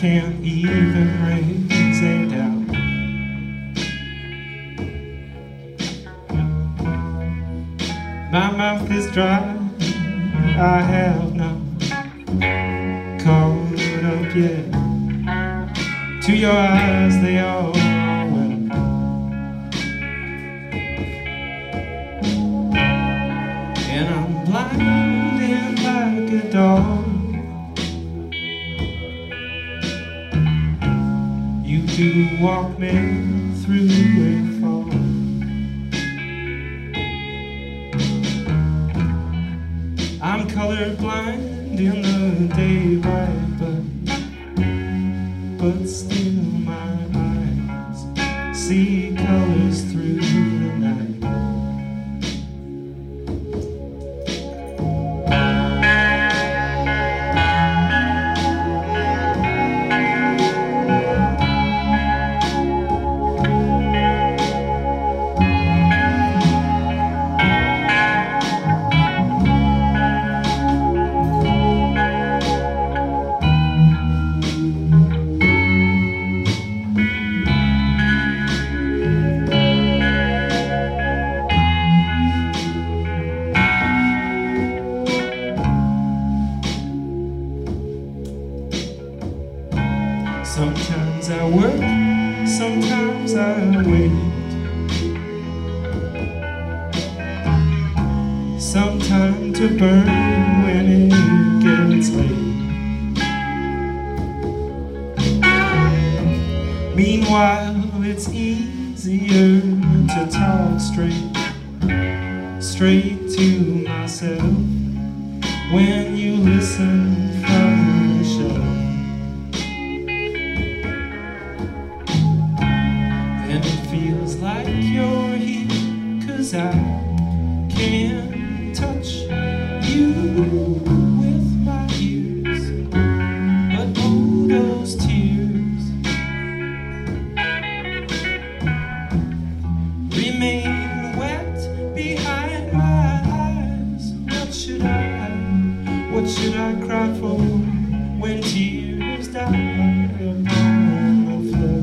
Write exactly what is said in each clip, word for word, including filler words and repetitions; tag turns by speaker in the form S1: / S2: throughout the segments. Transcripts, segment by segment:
S1: can't even raise a doubt. My mouth is dry, I have not caught up yet to your eyes, they are wet. And I'm blinded like a dog. You do walk me through a fog. I'm colorblind in the daylight, but but still my eyes see colors through the night. Sometimes I work, sometimes I wait. Some time to burn when it gets late. Meanwhile, it's easier to talk straight, straight to myself when you listen from the shelf. And it feels like you're here, 'cause I can't touch you with my ears, but oh, those tears remain wet behind my eyes. What should I, what should I cry for when tears die upon the floor?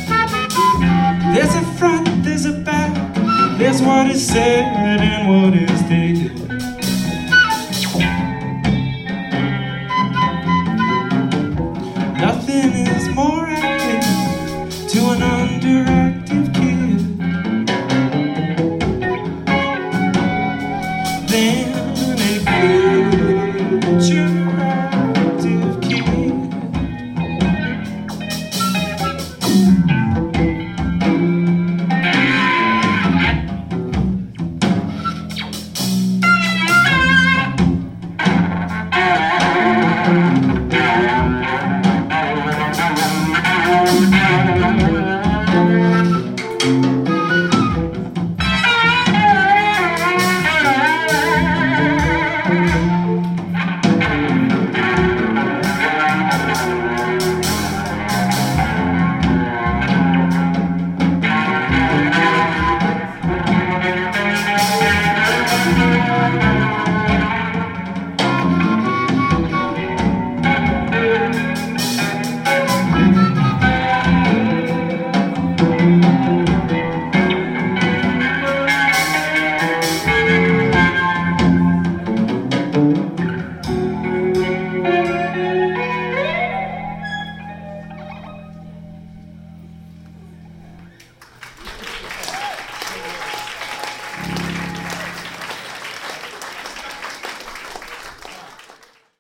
S1: There's a front, there's a back, there's what is said and what is